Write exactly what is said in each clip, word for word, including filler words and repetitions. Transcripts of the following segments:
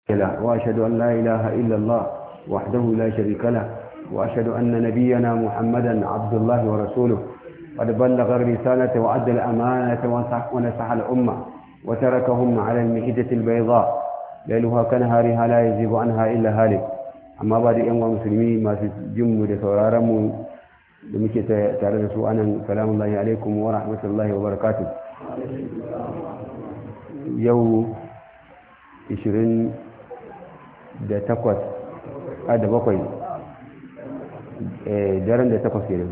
له وأشهد أن لا إله إلا الله وحده لا شريك له وأشهد أن نبينا محمدا عبد الله ورسوله قد بلغ الرسالة وأدى الأمانة ونصح الأمة وتركهم على المحجة البيضاء ليلها كنهارها لا يزيغ عنها إلا هالك. أما بعد أيها المسلمين ما في جمع سورارم لمكي تعالى سؤالا سلام الله عليكم ورحمة الله وبركاته. يوم عشرين da takwas a da bakwai daren da takwas kenan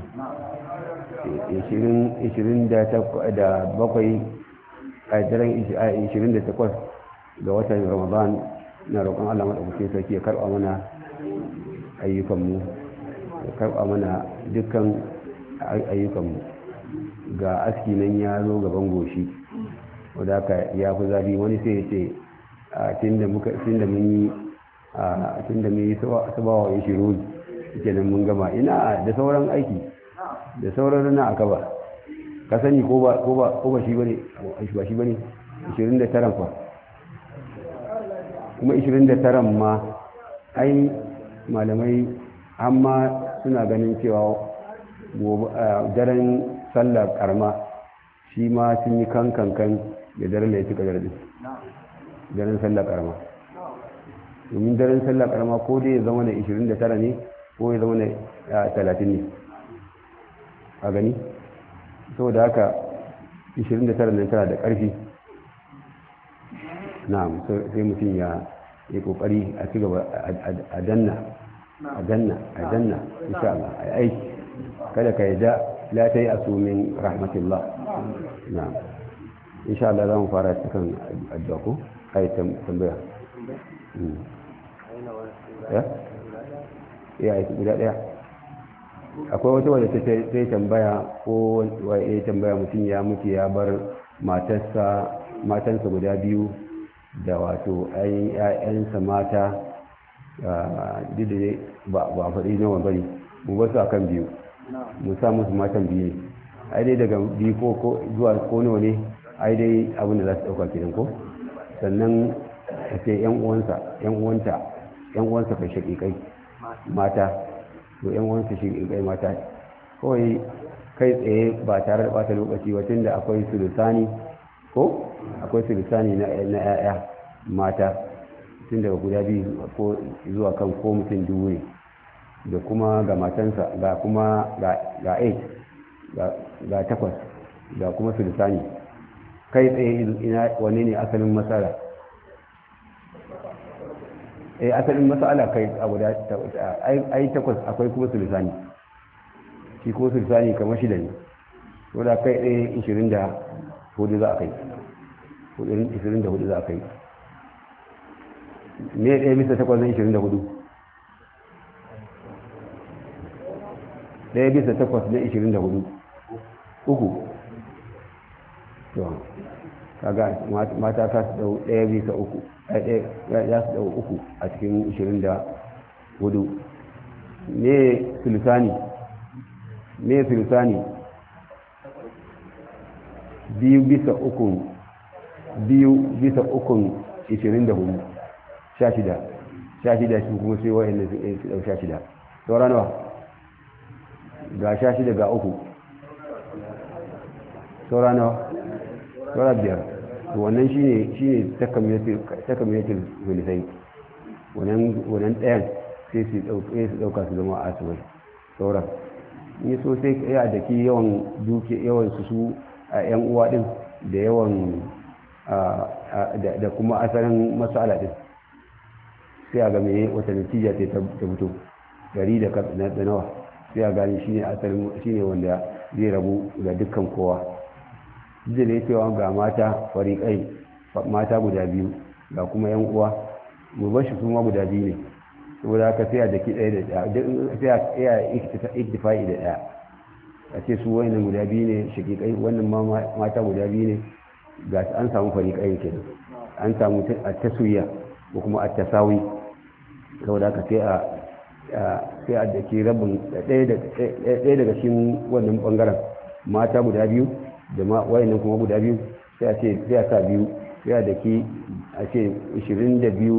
ishirin da bakwai a daren ishirin da takwas ga watan ramadan na roƙon Allah maɗaukacin sarki ya karɓa mana ayyukanmu ya karɓa mana dukkan ayyukanmu ga aski nan ya zo gaban goshi wadda aka ya fi zafi wani sai ya ce tun da mun yi a tun da mai sabawa ya shiru ke nan mun gama ina da sauran aiki da sauran rana aka ba ka sani ko ba shi bane ba shi bane ishirin da tara fa kuma ishirin da tara ma ai malamai amma suna ganin cewa daren sallar karma shi ma sun yi kan kankan da daren da ya ci kadar din daren sallar karma domin daren sallah karama ko dai ya zama na ishirin da tara ne ko ya zama na talatin ne a gani saboda haka ishirin da tara nan tana da ƙarfi na sai mutum ya yi ƙoƙari a ci gaba a danna a danna a danna insha Allah a aiki kada ka yadda la ta yi asumin rahmatullah na insha Allah za mu fara cikin addu'a ko kai tambaya ya ya guda daya akwai wata wadda ta sai tambaya ko ya tambaya mutum ya mutu ya bar matarsa matansa guda biyu da wato ayin ƴaƴansa mata duk da ba ba faɗi nawa bane mu ba su akan biyu mu sa musu matan biyu ne ai dai daga biyu ko ko zuwa ko nawa ne ai dai abin da za su ɗauka kenan ko sannan sai ƴan uwansa ƴan uwanta yan uwansa kai shaƙiƙai mata to yan uwansa shaƙiƙai mata kawai kai tsaye ba tare da ɓata lokaci wacin da akwai sulusani ko akwai sulusani na ya'ya mata tun daga guda biyu ko zuwa kan ko mutum dubu ne da kuma ga matansa ga kuma ga eight ga takwas ga kuma sulusani kai tsaye ina wane ne asalin matsala eh asalin masala kai abu da ai takwas akwai kuma sulisani shi kuma sulisani kamar shida ne wadda kai ɗaya ishirin da hudu za a kai ishirin da hudu za a kai me ɗaya bisa takwas na ishirin da hudu ɗaya bisa takwas na ishirin da hudu uku kaga mata ka su dau ɗaya bisa uku ya su dau uku a cikin ishirin da hudu ne sulusani ne sulusani biyu bisa ukun biyu bisa ukun ishirin da hudu sha shida sha shida shi kuma sai wa'in da su dau sha shida saura nawa ga sha shida ga uku saura nawa saura biyar wannan shi ne shi ne takamiyatul hulisai wannan ɗayan sai su ɗauka su zama asibai sauran in so sai ya daki yawan duke yawan su su a yan uwa ɗin da yawan da kuma asalin masala ɗin sai a game wata natija ta fito gari da nawa sai a gani shi ne asalin shi ne wanda zai rabu ga dukkan kowa da ne cewa ga mata fariƙai mata guda biyu ga kuma yan uwa mu bashi kuma guda biyu ne saboda haka sai a daki ɗaya da ɗaya sai a iya iktifai da ɗaya a ce su wannan guda biyu ne shaƙiƙai wannan mata guda biyu ne ga an samu fariƙai ke an samu a taswiya ko kuma a tasawi saboda haka sai a sai a daki rabin ɗaya daga cikin wannan ɓangaren mata guda biyu da ma wayannan kuma guda biyu sai a ce sai a sa biyu sai a daki a ce ishirin da biyu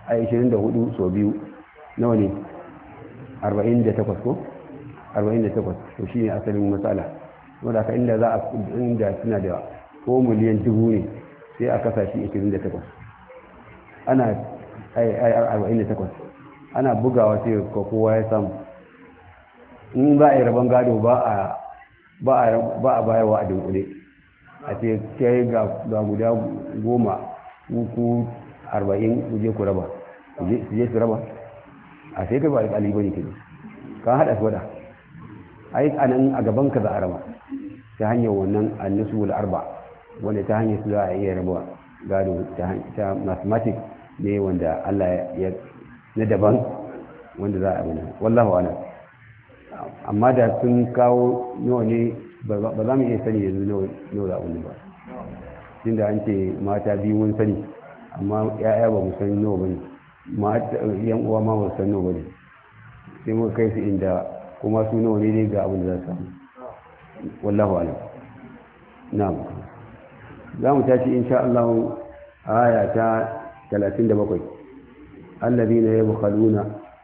a ishirin da hudu so biyu nawa ne arba'in da takwas ko arba'in da takwas to shi ne asalin matsala wadda ka inda za a inda suna da ko miliyan dubu ne sai a kasa shi ishirin da takwas ana arba'in da takwas ana bugawa sai kowa ya samu in za a yi rabon gado ba a bayarwa a dunkule a ce kai ga guda goma uku arba'in kuje ku raba su je su raba a sai kai ba alƙali ba ne ke ka haɗa su wada ai anan a gaban ka za a raba ta hanyar wannan annisu wal arba wanda ta hanyar su za a iya raba gado ta mathematics ne wanda Allah ya na daban wanda za a abin wallahu a'lam amma da sun kawo nawa ne ba za mu iya sani yanzu nawa za a wani ba tun da an ce mata biyu mun sani amma ya'ya ba mu san nawa ba ne yan uwa ma ba san nawa ba ne sai muka kai su inda kuma su nawa ne dai ga abin da za su samu wallahu alam na'am za mu tashi insha Allah aya ta talatin da bakwai allazina yabkhaluna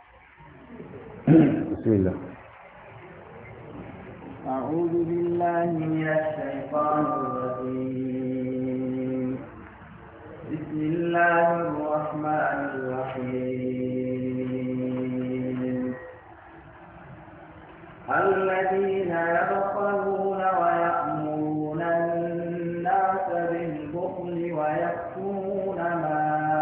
bismillah أعوذ بالله من الشيطان الرجيم بسم الله الرحمن الرحيم الذين يبخلون ويأمرون الناس بالبخل ويكتمون ما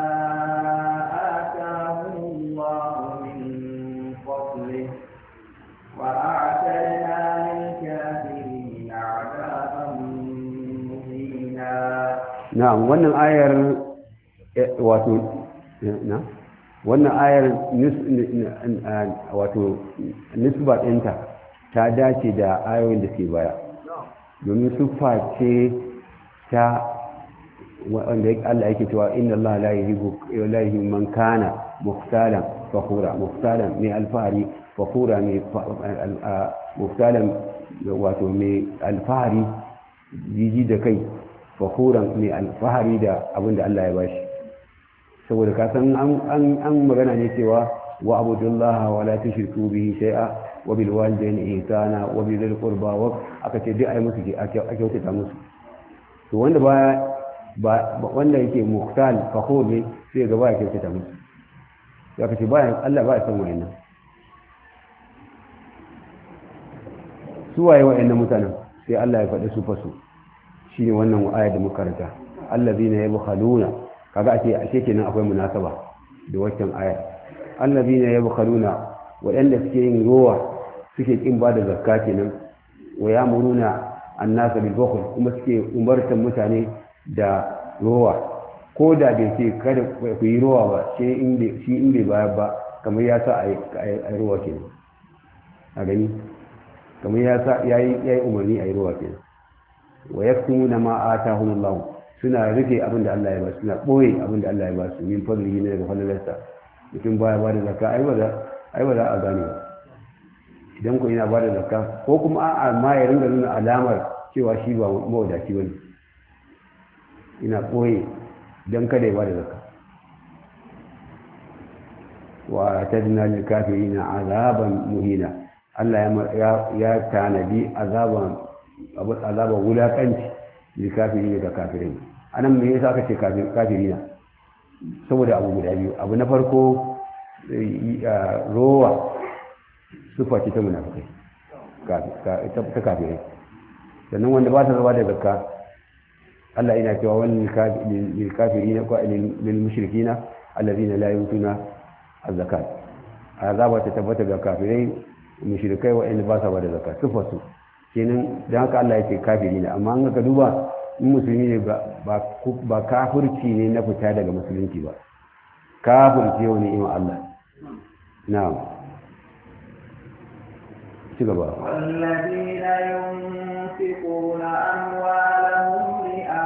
آتاهم الله من فضله وأعتدنا na'am wannan ayar wato na wannan ayar wato nisba ɗinta ta dace da ayoyin da ke baya domin siffa ce ta wanda Allah yake cewa inna Allah la yuhibbu la yuhibbu man kana mukhtalan fakhura mukhtalan mai alfahari fakhura mai mukhtalan wato mai alfahari jiji da kai fahuran mai alfahari da abin da Allah ya bashi saboda kasan an magana ne cewa wa abudullaha wa la tushriku bihi shay'a wa bil walidayni ihsana wa bil qurba wa aka ce duk ai musu a kyautata musu to wanda ba wanda yake muhtal fakhur ne sai ga ba ya kyautata musu sai aka ce ba Allah ba ya san wayannan su waye wayannan mutanen sai Allah ya faɗi su fasu shine wannan aya da muka karanta allazina yabkhaluna kaga ake ashe kenan akwai munasaba da wannan aya allazina yabkhaluna wadanda suke yin rowa suke kin bada zakka kenan wa yamuruna annasa bil bukhl kuma suke umartan mutane da rowa ko da bai ce kada ku yi rowa ba sai in bai shi in bai bayar ba kamar ya sa ai rowa kenan a gani kamar ya sa yayi yayi umarni ai rowa kenan wa yaktumuna ma atahumullah suna rufe abin da Allah ya ba su suna boye abin da Allah ya ba su min fadlihi ne daga fadlarsa mutum baya ba da zakka ai ba za ai ba za a gane ba idan ko ina ba da zakka ko kuma a'a ma ya ringa nuna alamar cewa shi ba mawadaci bane ina boye dan kada ya ba da zakka wa tadna lil kafirina azaban muhina Allah ya ya tanadi azaban abu azaba wulakanci da kafiri da kafirai anan me yasa aka ce kafiri na saboda abu guda biyu abu na farko rowa sufa ce ta munafikai ta kafirai sannan wanda ba ta zaba da zakka Allah yana cewa wannan lil kafirin ko lil mushrikina alladhina la yutuna az-zakat azaba ta tabbata ga kafirai mushrikai wa'anda ba sa ba da zakka sufa su kenan don haka Allah ya ce kafiri ne amma an ga duba in musulmi ne ba kafirci ne na fita daga musulunci ba kafirci yau ne ima Allah na'am ci gaba wallazina yunfiquna amwalahum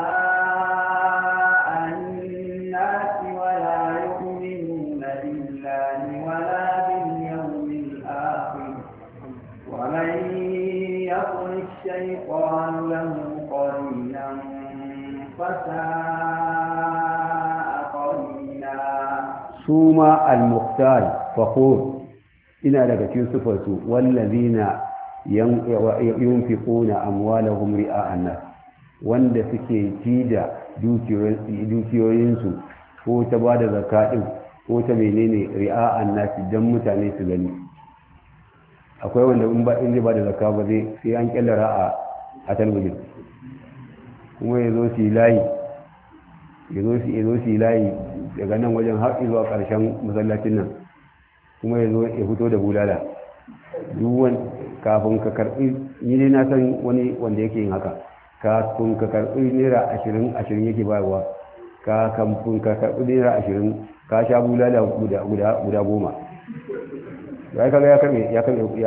ri'a an-nasi wa la yu'minuna billahi wa la bil yawmil akhir wa man يقل الشيطان له قرينا فساء قرينا su ma al-muqtar fakhur ina daga cikin sifarsu wallazina yunfiquna amwalahum ri'a'an nas wanda suke ci da dukiyoyinsu ko ta bada zakka din ko ta menene ri'a'an nas dan mutane su gani akwai wanda in ba in zai bada zakka ba zai sai an kellara a a talbijin kuma yazo shi layi yazo shi yazo shi layi daga nan wajen har zuwa karshen masallacin nan kuma yazo ya fito da bulala duwan kafin ka karbi ni dai na san wani wanda yake yin haka kafin ka karbi naira ashirin ashirin yake bayarwa ka kafin ka karbi naira ashirin ka sha bulala guda guda guda goma ya kaga ya karbe ya karbe ya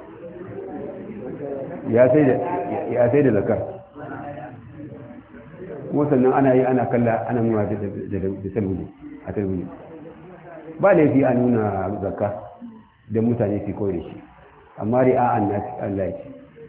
ya sai da ya sai da zakar kuma sannan ana yi ana kalla ana nuna da da talbijin a talbijin ba laifi a nuna zakka don mutane su koyi da shi amma ri'a'an nas Allah ya ce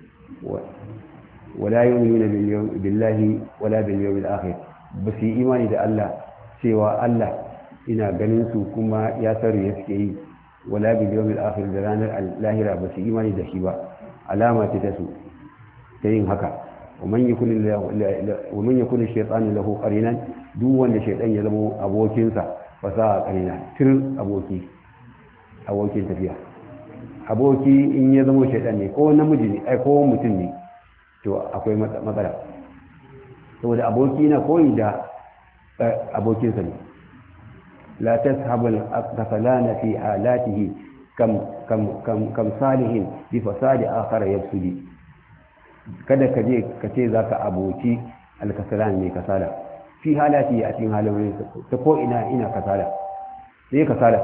wala yu'minuna billahi wala bil yawmil akhir ba su yi imani da Allah cewa Allah ina ganin su kuma ya sarri ya suke yi wala bil yawmil akhir da ranar lahira ba su yi imani da shi ba alama ce ta su ta yin haka ومن يكون ومن يكون الشيطان له قرينا duk wanda shaytan ya zama abokinsa fasaha qarina tir aboki abokin tafiya aboki in ya zama shaytan ne ko namiji ne ai ko mutum ne to akwai matsala saboda aboki na koyi da abokinsa ne la tashabu al-qafalana fi halatihi kam kam kam kam salihin bi fasadi akhar yafsudi kada ka je ka ce za ka aboki alkasalan ne kasala fi halati a cikin halin ta ko ina ina kasala sai kasala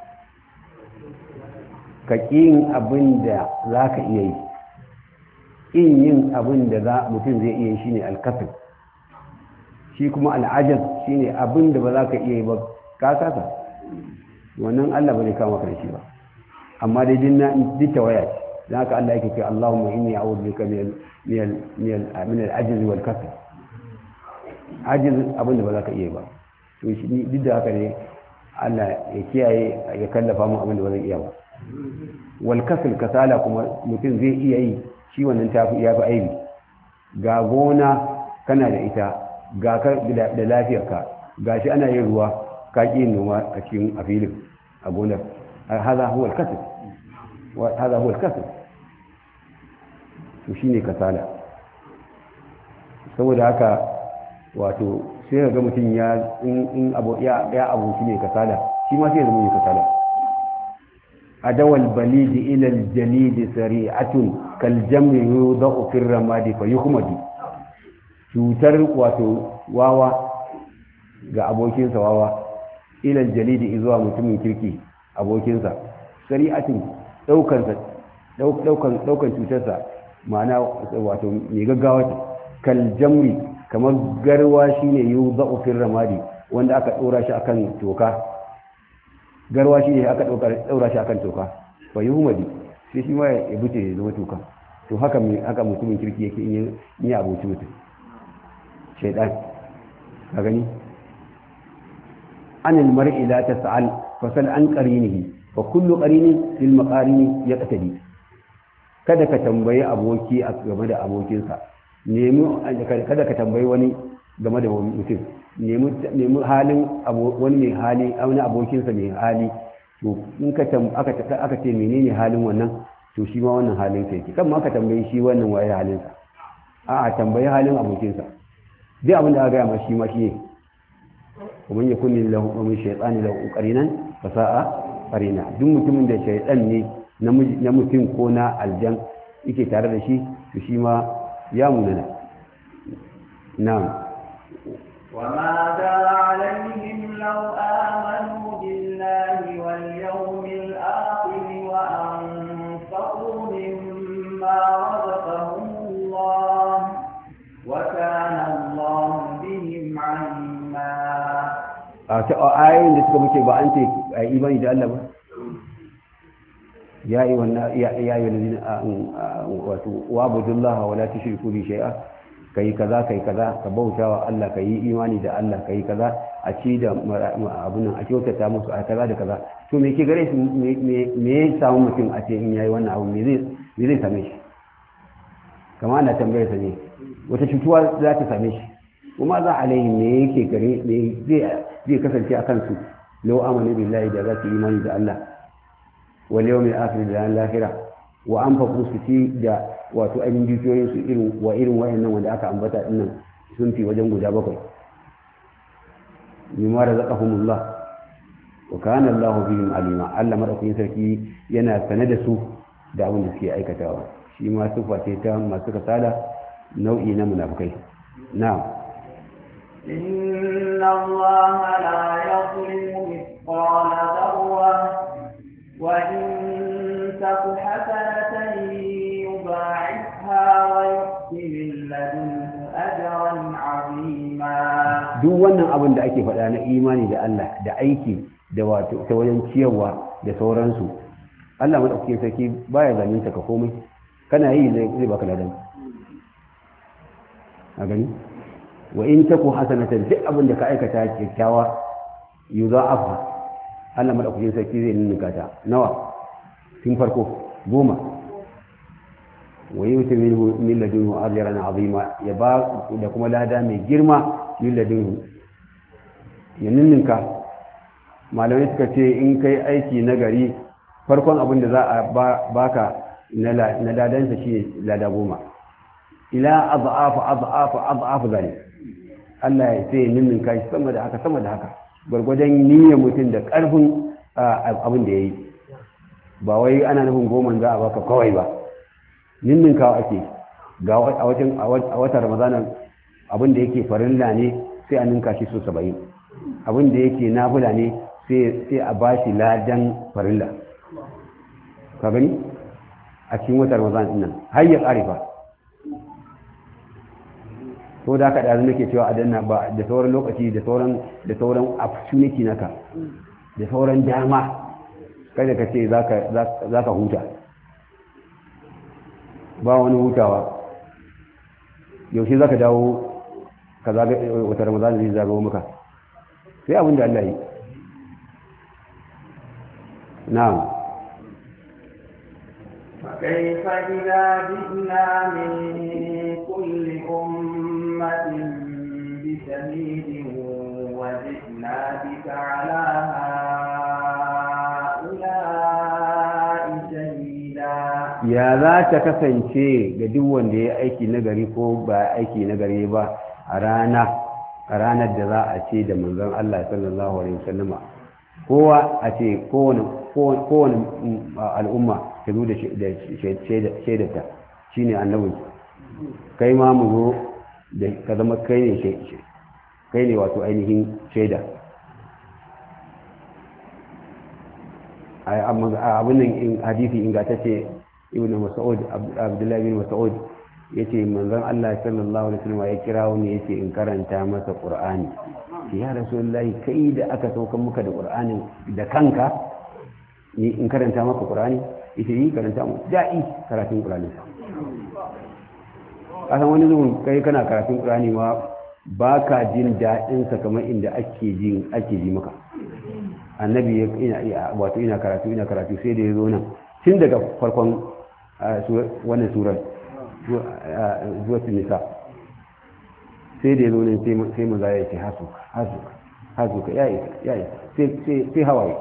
ka ƙin abin da za ka iya yi ƙin yin abin da za mutum zai iya yi shi ne alkasar shi kuma al'ajaz shi ne abin da ba za ka iya yi ba ka kasa wannan Allah ba zai kama ka da shi ba amma dai dinna duk waya ce dan haka Allah yake ce Allahumma inni a'udhu bika min min min al-ajz wal kasal ajiz abin da ba za ka iya ba to shi duk da haka ne Allah ya kiyaye ya kallafa mu abin da ba zai iya ba wal kasal kasala kuma mutum zai iya yi shi wannan tafi ya fi aibi ga gona kana da ita ga ka da lafiyarka gashi ana yin ruwa ka ki noma a cikin a filin a gonar hada huwa al-kasal wa hada huwa al-kasal to shine kasala saboda haka wato sai ga mutum ya in abu ya ya abu shine kasala shi ma sai ya zama kasala adawal balid ila al-jalid sari'atun kal jamri yudau fi ar-ramadi fa yuhmadi cutar wato wawa ga abokinsa wawa ila al-jalid zuwa mutumin kirki abokinsa sari'atun daukan daukan daukan cutarsa ma'ana wato mai gaggawa ce kal jamri kamar garwa shine yudau fi ramadi wanda aka dora shi akan toka garwa shine aka daura shi akan toka fa yuhmadi sai shi ma ya buce ya zama toka to haka mai haka mutumin kirki yake in yi aboci mutum shaytan ka gani anil mar'i la tas'al fasal an qarinihi fa kullu qarinin lil maqarini yaqtadi kada ka tambayi aboki a game da abokinsa nemi kada ka tambayi wani game da mutum nemi nemi halin wani mai hali wani abokinsa mai hali to in ka aka aka ce menene halin wannan to shi ma wannan halin sa yake kan ma ka tambayi shi wannan waye halin sa a'a tambayi halin abokinsa duk abin da aka ga ma shi ma shi ne kuma ya kunni lahu min shaytani lahu qarinan fasa'a qarina duk mutumin da shaytan ne na mutum ko na aljan yake tare da shi to shi ma ya munana na'am wa ma da alaihim law amanu billahi wal yawmil akhir wa anfaqu mimma razaqahumullah wa kana Allah bihim alima a ta ayoyin da suka muke ba an ce imani da Allah ba ya yi wannan ya yi lalzina wato wabudullaha wala tushriku bi shay'a kai kaza kai kaza ka bautawa Allah kai imani da Allah kai kaza a ci da abun nan a kyautata musu a kaza da kaza to me ke gare shi me ya samu mutum a ce in yayi wannan abu me zai me zai same shi kama ana tambayar sa ne wata cutuwa za ta same shi kuma za alaihi me yake gare me zai zai kasance a kansu law amanu billahi da za su imani da Allah wal yawmil akhir da lahira wa anfaqu su ci da wato ainihin dukiyoyin su irin wa irin wayannan wanda aka ambata dinnan sun fi wajen guda bakwai mimma razaqahumullah wa kana Allahu bihim alima Allah madaukakin sarki yana sane da su da abin da suke aikatawa shi ma sufa ce ta masu kasala nau'i na munafikai na'am inna allaha la yuzlimu mithqala dharra wa in taku hasanatan yudha'ifha wa yu'ti min ladunhu ajran 'azima duk wannan abin da ake faɗa na imani da Allah da aiki da wato ta wajen ciyarwa da sauransu Allah madaukakin sarki baya zalunta ka komai kana yi zai baka ladan a gani wa in taku hasanatan duk abin da ka aikata kyakkyawa yudha'afa Allah madaukakin sarki zai ninninka ta nawa tun farko goma wa yuti minhu min ladunhu ajran azima ya ba da kuma lada mai girma min ladunhu ya ninninka malamai suka ce in kai aiki na gari farkon abin da za a baka na ladansa shi lada goma ila azafa azafa azafa zane Allah ya sai ninninka shi sama da haka sama da haka gwargwadon niyyar mutum da ƙarfin abin da ya yi ba wai ana nufin goma za a baka kawai ba ninninka ake ga a watan ramadana abin da yake farilla ne sai a ninka shi so saba'in abin da yake nafila ne sai a ba shi ladan farilla ka gani a cikin watan ramadan din nan har ya ƙarifa ko da ka ɗazu nake cewa a danna ba da sauran lokaci da sauran da sauran opportunity naka da sauran dama kada ka ce za ka huta ba wani hutawa yaushe za ka dawo ka zaga wata ramadan zai zagawo maka sai abin da Allah yi na'am فكيف إذا جئنا من كل أمة بشهيد وجئنا بك على هؤلاء شهيدا يا ذات kasance ga duk wanda ya aiki nagari ko ba aiki nagari ba a rana a ranar da za a ce da manzon Allah sallallahu alaihi wasallama kowa a ce kowane kowane al'umma ta zo da shaidarta shi ne annabin kai ma mu zo da ka zama kai ne kai ne wato ainihin shaida abin nan hadisi ingantacce ibn mas'ud abdullahi bin mas'ud yace manzon Allah sallallahu alaihi wasallam ya kira wani yace in karanta masa qur'ani ya rasulullahi kai da aka sauka muka da qur'anin da kanka ni in karanta maka qur'ani ita yi karanta mu da'i karatun qur'ani kasan wani zuwan kai kana karatun qur'ani ma baka jin dadin sa kamar inda ake jin ake ji maka annabi ina wato ina karatu ina karatu sai da yazo nan tun daga farkon wannan surar zuwa nisa sai da yazo nan sai mu zai ce hasuka hasuka hasuka yayi yayi sai sai hawaye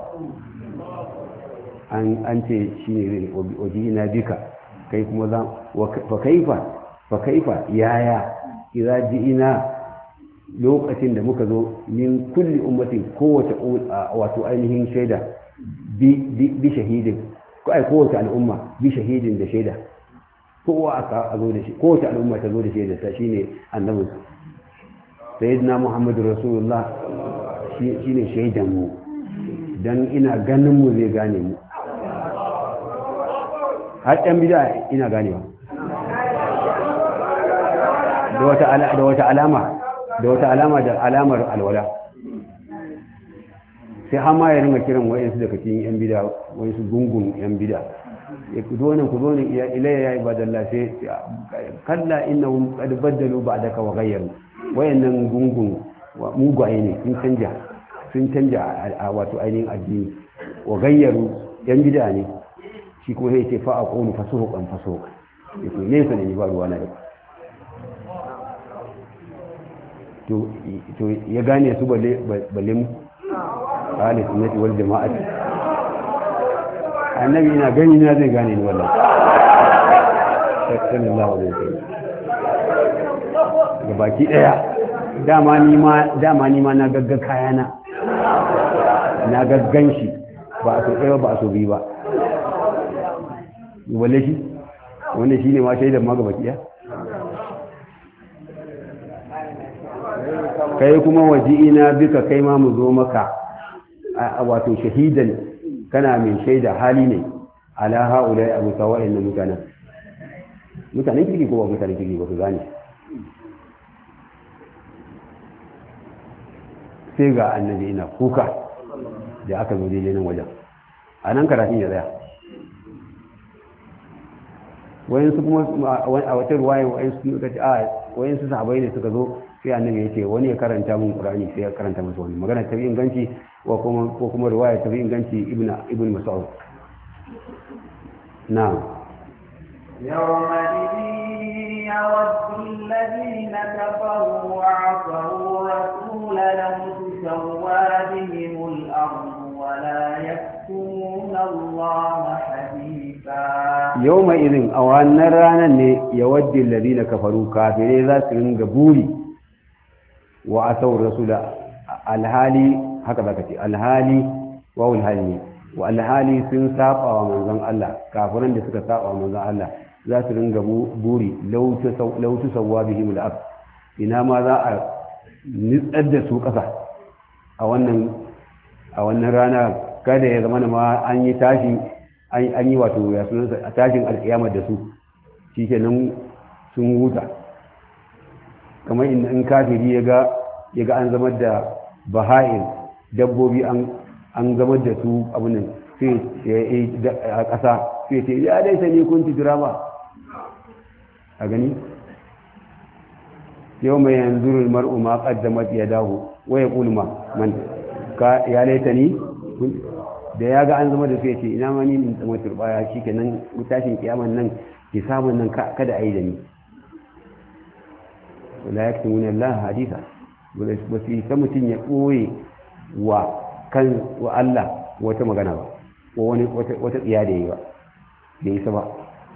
an ce shi ne waje ina bika kai kuma za fa kaifa fa kaifa yaya idza ina lokacin da muka zo min kulli ummatin kowace wato ainihin shaida bi shahidin ko ai kowace al'umma bi shahidin da shaida kowa aka zo da shi kowace al'umma ta zo da shaida ta shine annabi sayyidina muhammadur rasulullah shine shaidan mu dan ina ganin mu zai gane mu har ɗan bida ina ganewa da wata alama da wata alama da alamar alwala sai hama ya ringa kiran wayansu daga cikin yan bida wayansu gungun yan bida ya ku zo nan ku zo nan ilayya ya ibadallah sai kalla innahum qad baddalu ba'daka wa ghayyaru wayannan gungun mugaye ne sun canja sun canja a wato ainihin addini wa ghayyaru yan bid'a ne shi kuma sai ce fa aqulu fasuqan fasuq yake ne sai ne ba ruwa na da to to ya gane su balle balle mu ahli sunnati wal jama'ati annabi ina gani na zai gane ni wallahi sallallahu alaihi wasallam ga baki daya dama ni ma dama ni ma na gagga kayana na gaggan shi ba a so ɗaya ba a so biyu ba walle shi wanda shi ne ma shaidan ma ga baki daya kai kuma waji'ina bika kai ma mu zo maka wato shahidan kana mai shaida hali ne ala haulai abu sawa'in na mutanen mutanen kirki ko ba mutanen kirki ba su gane sai ga annabi ina kuka da aka zo daidai nan wajen a nan karatun ya tsaya wayansu kuma a wata ruwaya wayansu suka ce a wayansu sahabbai ne suka zo sai annabi ya ce wani ya karanta mun qur'ani sai ya karanta masa wani magana ta bi inganci ko kuma ko kuma riwaya ta bi inganci ibnu ibnu mas'ud na'am yawma idin yawaddu alladhina kafaru wa 'asaw rasula law tusawwa bihim al-ardu wa la yaktumuna allaha haditha yawma idin a wannan ranar ne yawaddu alladhina kafaru kafirai za su ringa buri wa asawar rasula alhali haka zaka ce alhali wa alhali wa alhali sun saba wa manzon Allah kafiran da suka saba wa manzon Allah za su ringa buri lautu sawwa bihim al-ard ina ma za a nitsar da su kasa a wannan a wannan rana kada ya zama ma an yi tashi an yi wato ya sunan tashin alkiyama da su shikenan sun huta kamar in kafiri ya ga ya ga an zama da baha'in dabbobi an zama da su abunan sai a ƙasa sai ce ya daita ne kun ci drama a gani yau mai yanzu mar'u ma ƙaddamat ya dahu waya ƙulma man ya laita ni da ya ga an zama da sai ce ina ma ni in tsama turbaya shi ke nan tashin kiyaman nan ki samun nan kada a yi da ni wala ya kitin wunan Allah hadisa ba su yi ta mutum ya ɓoye wa kan wa Allah wata magana ba ko wani wata tsiya da yi ba da yi ba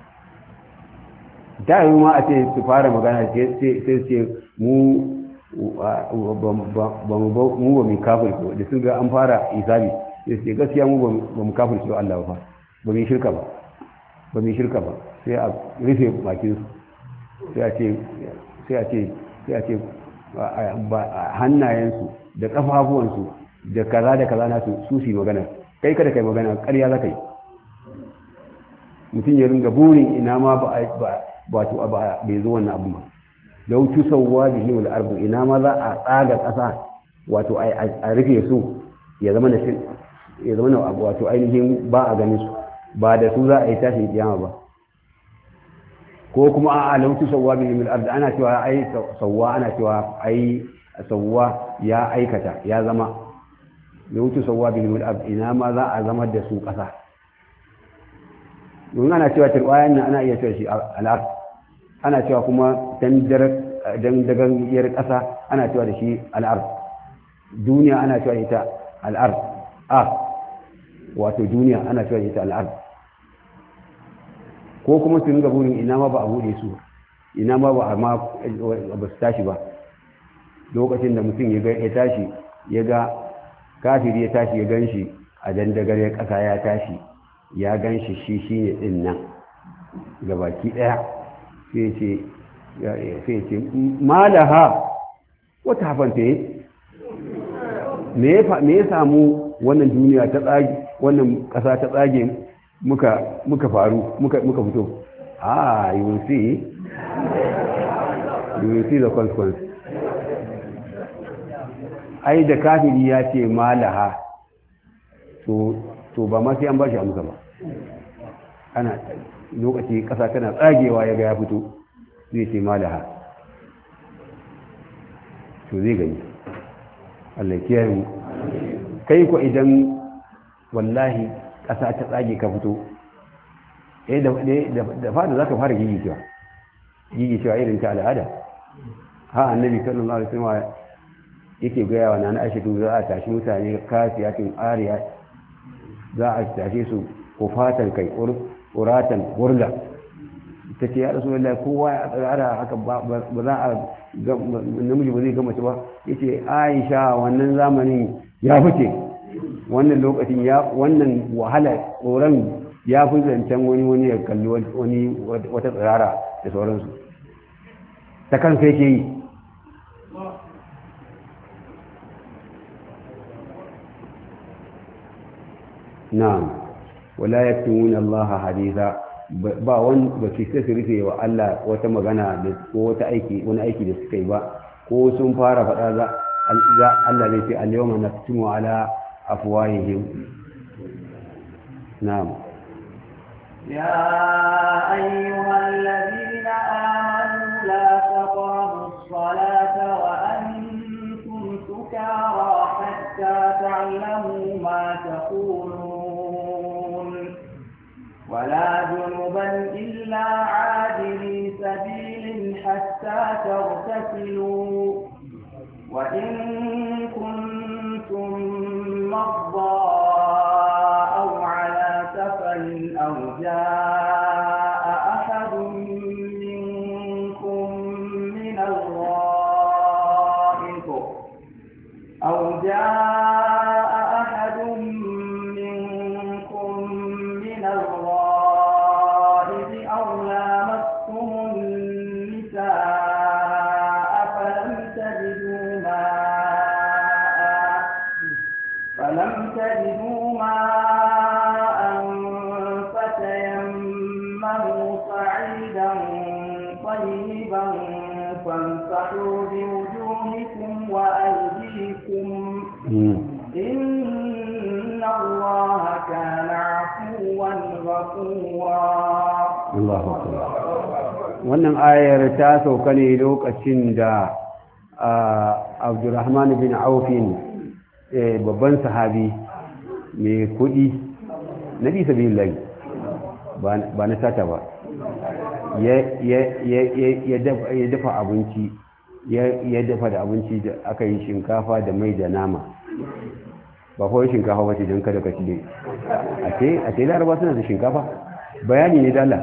ta yi ma a ce su fara magana sai ce mu ba mu kafirce da su ga an fara isabi sai ce gaskiya mu ba mu kafirce wa Allah ba ba mu shirka ba ba mu shirka ba sai a rufe bakin su sai a ce sai a ce sai a ce hannayensu da kafafuwansu da kaza da kaza nasu su su magana kai kada kai magana ƙarya za ka yi mutum ya ringa burin ina ma ba wato bai zo wannan abu ba lau tusawwa bihi wal ardu ina ma za a tsaga ƙasa wato a rufe su ya zama na ya zama na wato ainihin ba a ganin su ba da su za a yi tashin kiyama ba ko kuma a lau tusawwa bihi wal ardu ana cewa ai sawwa ana cewa ai sawwa ya aikata ya zama lau tusawwa bihi wal ardu ina ma za a zama da su ƙasa don ana cewa turbayan nan ana iya cewa shi al'ar ana cewa kuma dandagariyar ƙasa ana cewa da shi al'ar duniya ana cewa ita al'ar a wato duniya ana cewa ita al'ar ko kuma su ringa burin ina ma ba a buɗe su ina ma ba a ma ba su tashi ba lokacin da mutum ya tashi ya ga kafiri ya tashi ya gan shi a dandagariyar ƙasa ya tashi ya gan shi shi shi ne ɗin nan gabaki ɗaya sai ce malaha wata hafanta yi me ya samu wannan duniya ta tsage wannan ƙasa ta tsage muka faru muka fito ah you will see you will see the consequence ai da kafiri ya ce malaha to ba ma sai an ba shi amsa ba ana lokaci ƙasa tana tsagewa ya ga ya fito zai ce malaha to zai gani Allah kiyaye mu kai ko idan wallahi ƙasa ta tsage ka fito eh da da fada zaka fara gigicewa gigicewa irin ta al'ada ha annabi sallallahu alaihi wasallam yake gaya wa nana Aisha za a tashi mutane kasiyatin ariya za a tashi su kufatan kai uratan gurla ta ce ya rasulullahi kowa ya tsara haka ba za a namiji ba zai gama ba yace Aisha wannan zamanin ya fice wannan lokacin ya wannan wahala tsoron ya fi zancen wani wani ya kalli wani wata tsirara da sauransu ta kansa yake yi na'am wala yaktumuna Allah haditha ba wani ba ki sai su rufe wa Allah wata magana da ko wata aiki wani aiki da suka yi ba ko sun fara faɗa za Allah zai ce al-yawma naktumu ala afwahihim na'am يا أيها الذين آمنوا لا تقربوا الصلاة وأنتم سكارى حتى تعلموا ما تقولون ولا جنبا إلا عابري سبيل حتى تغتسلوا وإن كنتم مرضى أو على سفر أو جاء أحد منكم من الغائط أو جاء أحد منكم من الغائط أو لامستم النساء فلم تجدوا ماء فلم تجدوا ماء طيبا فامسحوا بوجوهكم وأيديكم إن الله كان عفوا غفورا الله أكبر wannan ayar ta sauka ne lokacin da Abdurrahman bin Aufin babban sahabi mai kudi nabi sabilillahi ba na sata ba ya dafa abinci ya dafa da abinci da aka yi shinkafa da mai da nama ba kawai shinkafa ba ce don kada ka ci a ce a ce laraba suna da shinkafa bayani ne dala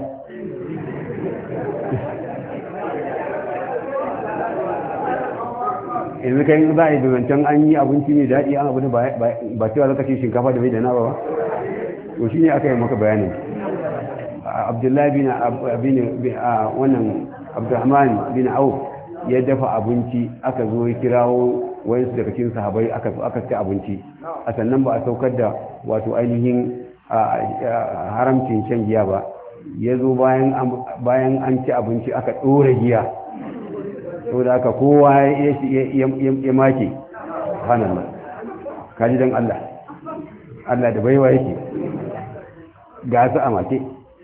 yanzu kai za a yi bimancan an yi abinci mai daɗi an abu da ba cewa zaka ce shinkafa da mai da nama ba to shi ne aka yi maka bayanin abdullahi bin wannan abdurrahman bin auf ya dafa abinci aka zo ya kirawo wayansu daga cikin sahabbai aka aka ci abinci a sannan ba a saukar da wato ainihin haramcin shan giya ba ya zo bayan an ci abinci aka ɗora giya saboda aka kowa ya make subhanallah kaji dan Allah Allah da baiwa yake ga su a make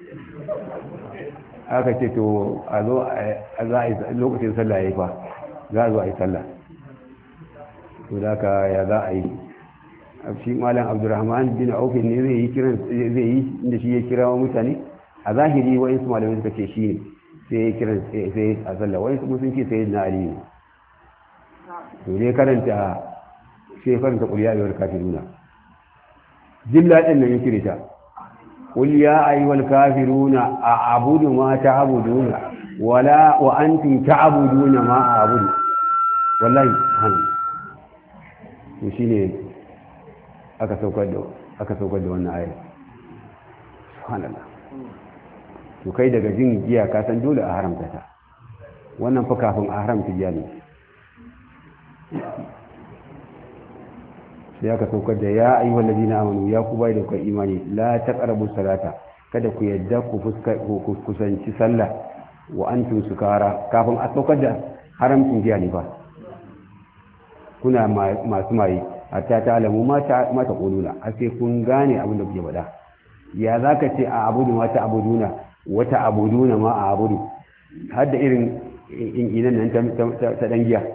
aka ce to a zo a za a yi lokacin sallah ya yi fa za a zo a yi sallah to da ka ya za a yi shi malam abdurrahman bin aufin ne zai yi kiran zai yi inda shi ya kira wa mutane a zahiri wa'in su malamai suka ce shi ne sai ya kiran sai a sallah wa'in su sun ce sai na ali ne to ne karanta sai karanta kuliya biyar kafiruna jilla din nan ya kire ta قل يا أيها الكافرون أعبد ما تعبدون ولا وأنتم تعبدون ما أعبد والله سبحانه وشيني aka saukar da aka saukar da wannan ayar subhanallah to kai daga jin giya ka san dole a haramta ta wannan fa kafin a haramta giya ne sai aka saukar da ya ayyuhal ladina amanu ya ku bai da kai imani la taqrabu salata kada ku yadda ku fuska ku kusanci sallah wa antum sukara kafin a saukar da haramcin giya ne fa kuna masu maye hatta ta alamu ma ta ma ta quluna har sai kun gane abin da kuke faɗa ya za ka ce a abudu ma ta abuduna wata abuduna ma a abudu har da irin inan nan ta ɗan giya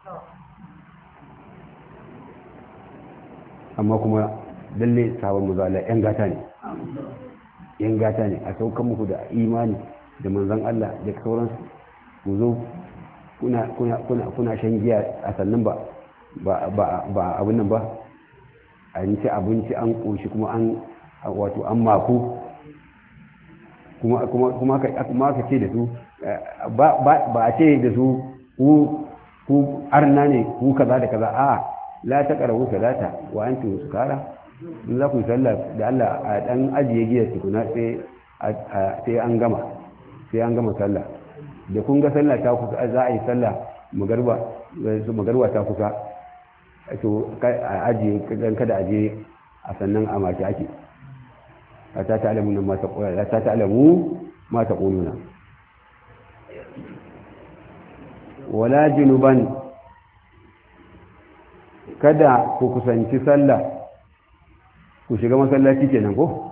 amma kuma lalle sabon muzala yan gata ne yan gata ne a saukan muku da imani da manzon Allah da sauransu ku zo kuna kuna kuna kuna shan giya a sannan ba ba ba abin nan ba an ci abinci an koshi kuma an wato an maku kuma kuma kuma ka kuma ka ce da su ba ba a ce da su ku ku arna ne ku kaza da kaza a la taqrabu salata wa antum sukara in za ku yi sallah da Allah a dan ajiye giyar tukuna sai sai an gama sai an gama sallah da kun ga sallah ta kusa za a yi sallah magarba magarba ta kusa to a ajiye dan kada aje a sannan a maki ake ta ta'lamu ma ta qula ta ta'lamu ma ta quluna wala junuban kada ku kusanci sallah ku shiga masallaci kenan ko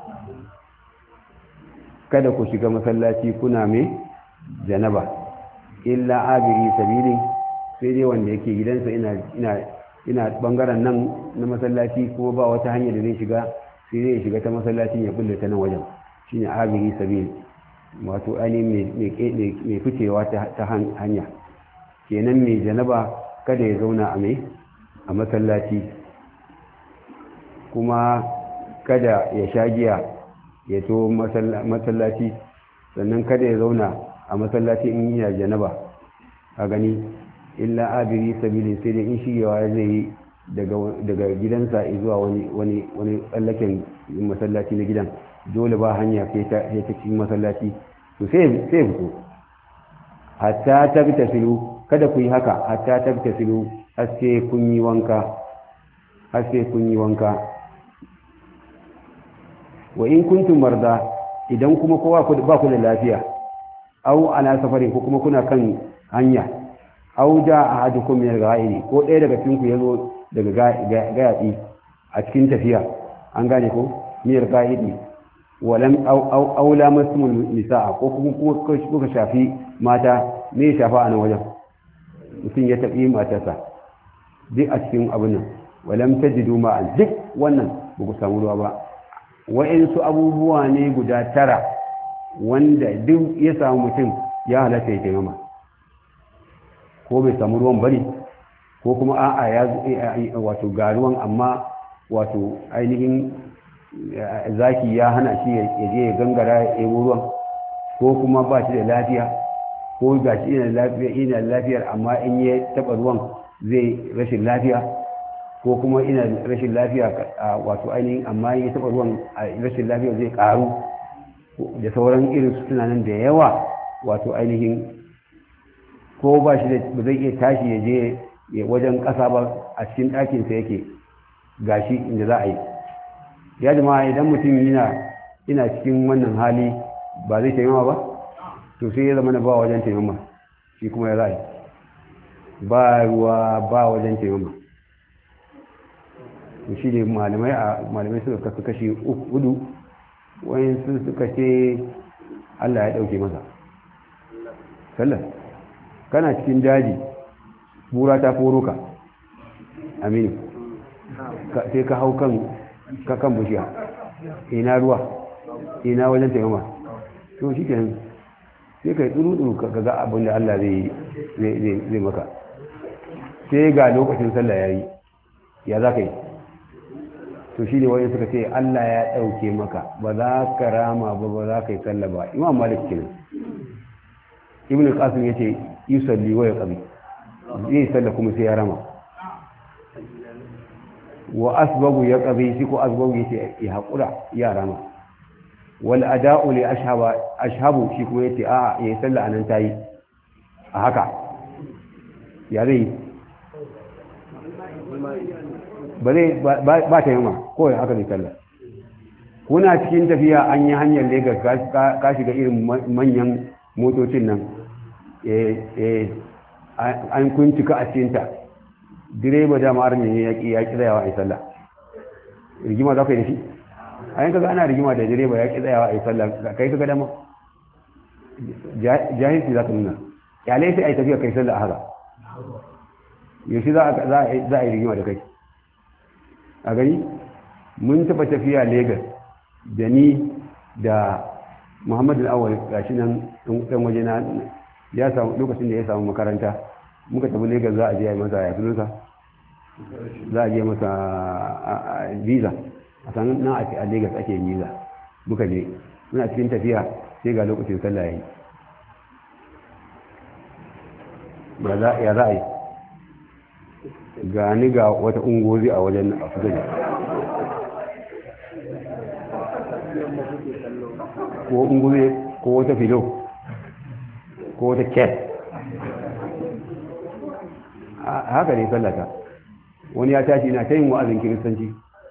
kada ku shiga masallaci kuna mai janaba illa abiri sabili sai dai wanda yake gidansa ina ina ina bangaren nan na masallaci kuma ba wata hanya da zai shiga sai zai shiga ta masallacin ya bulle ta nan wajen shine abiri sabili wato ani mai mai ficewa ta hanya kenan mai janaba kada ya zauna a mai a masallaci kuma kada ya sha giya ya to masallaci sannan kada ya zauna a masallaci in yana janaba a gani illa abiri sabili sai dai in shigewa zai yi daga gidansa zuwa wani wani wani tsallaken masallaci na gidan dole ba hanya sai ta cikin masallaci to sai sai fito hatta tabtasilu kada ku yi haka hatta tabtasilu har sai kun yi wanka har sai kun yi wanka wa in kuntum marda idan kuma kowa ba ku da lafiya aw ala safarin ko kuma kuna kan hanya aw ja ahadukum min al-ghaidi ko ɗaya daga cikin ku yazo daga gayadi a cikin tafiya an gane ko min al-ghaidi walam aw aw la masmul nisaa ko kuma kuka shafi mata me shafa a nan wajen mutum ya tafi matarsa duk a cikin abin nan walam tajidu ma'an duk wannan ba ku samu ruwa ba wa'insu abubuwa ne guda tara wanda duk ya samu mutum ya halatta ya taimama ko bai samu ruwan bane ko kuma a'a ya wato ga ruwan amma wato ainihin zaki ya hana shi ya je ya gangara ya yi ruwan ko kuma ba shi da lafiya ko ga shi ina lafiya ina lafiyar amma in ya taba ruwan zai rashin lafiya ko kuma ina rashin lafiya wato ainihin amma ya taba ruwan rashin lafiya zai karu da sauran irin su tunanin da yawa wato ainihin ko ba shi da ba zai iya tashi ya je wajen ƙasa ba a cikin ɗakinsa yake gashi inda za a yi ya jama'a idan mutum yana ina cikin wannan hali ba zai taimama ba to sai ya zama na ba wajen taimama shi kuma ya za a yi ba ruwa ba wajen taimama to shi ne malamai suka kasu kashi hudu wayan su suka ce Allah ya dauke masa sallah kana cikin daji bura ta foro ka aminu sai ka hau kan ka kan bushiya ina ruwa ina wajen taimama to shi kenan sai ka yi tsuru-tsuru ka ga abin da Allah zai maka sai ga lokacin sallah ya yi ya za ka yi to shi ne wani suka ce Allah ya ɗauke maka ba za ka rama ba ba za ka yi sallah ba imam malik kenan ibn qasim ya ce yi salli wa ya ƙabi zai sallah kuma sai ya rama wa asbabu ya ƙabi shi ko asbabu ya ce ya haƙura ya rama wal ada'u li ashhaba ashhabu shi kuma ya ce a ya yi sallah anan ta yi a haka ya zai ba zai ba ta yamma kawai haka zai sallah kuna cikin tafiya an yi hanyar Lagos ka shiga irin manyan motocin nan an kuncika a cikinta direba da ma'ar ne ya ƙi tsayawa a yi sallah rigima za ka yi da shi a yanka ga ana rigima da direba ya ki tsayawa a yi sallah kai ka ga dama jahilci za ka nuna kyalai sai a yi tafiya kai sallah a haka yaushe za a yi rigima da kai a gani mun taɓa tafiya Legas da ni da Muhammadu Awal gashi nan ɗan waje na ya samu lokacin da ya samu makaranta muka tafi Legas za a je masa ya sunansa za a je masa visa a sanar nan a Legas ake visa muka je muna cikin tafiya sai ga lokacin sallah ya yi ya za a yi ga ni ga wata ungozi a wajen a fusaji ko ungozi ko wata filo ko wata ket haka ne sallata wani ya tashi na ta yin wa'azin kiristanci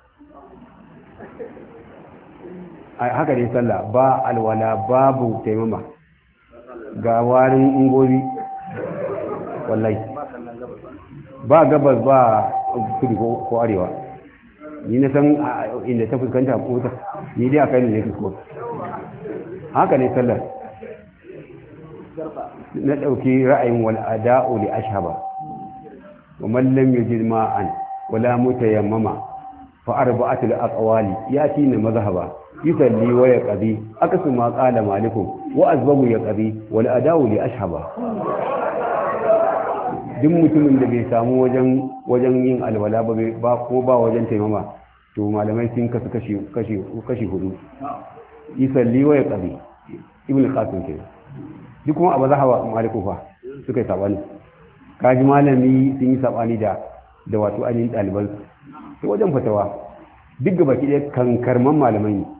haka ne sallah ba alwala babu taimama ga warin ungozi wallahi ba gabas ba kudu ko arewa ni na san inda ta fuskanta kota ni dai a kai ne fusko haka ne sallar na ɗauki ra'ayin wal ada'u li ashhaba wa man lam yajid ma'an wala mutayammama fa arba'atu al aqwali yatina madhhaba yusalli wa yaqdi akasu ma qala malikum wa azbagu yaqdi wal ada'u li ashhaba duk mutumin da bai samu wajen wajen yin alwala ba ko ba wajen taimama to malamai sun kasu kashi kashi kashi hudu yusalli wa yaqdi ibn qasim ke duk kuma abu zahawa maliku fa suka yi sabani kaji malami sun yi sabani da da wato ainihin ɗaliban sai wajen fatawa duk gaba ki ɗaya kankarman malamai ne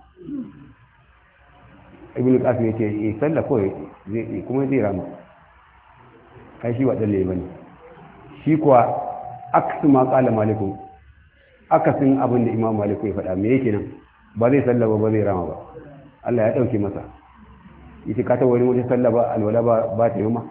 ibn qasim ya ce eh sallah kawai zai kuma zai rama kai shi wa dalle bane shi kuwa aksu ma qala maliku akasin abin da imam maliku ya faɗa me yake nan ba zai sallah ba ba zai rama ba Allah ya dauke masa yace ka ta wani wajen sallah ba alwala ba ba ta yuma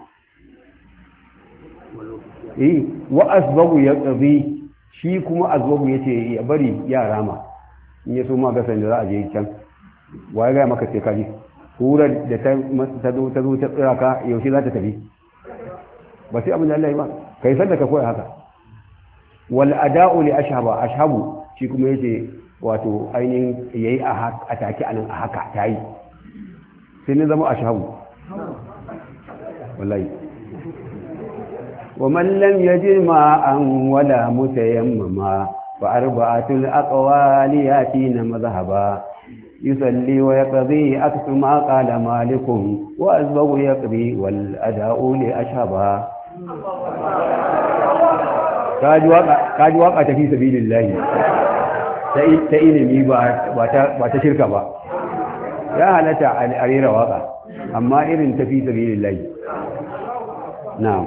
eh wa asbagu yaqdi shi kuma asbagu yace ya bari ya rama in yaso ma ga sanda za a je can waye ga maka sai kaji hurar da ta ta zo ta zo ta tsira ka yaushe za ta tafi ba sai abin da Allah ya ba kai sallah ka koyi haka wal ada'u li ashhaba ashhabu shi kuma yace wato ainihin yayi a ataki anan a haka tayi sai ne zama ashhabu wallahi wa man lam yajid ma'an wala mutayammama fa arba'atul aqwali yatina madhhaba yusalli wa yaqdi aksu ma qala malikum wa azbahu yaqdi wal ada'u li ashhaba kaji waka kaji waka tafi sabilillahi ta ilimi ba ta shirka ba ya halatta a rera waka amma irin tafi sabilillahi na'am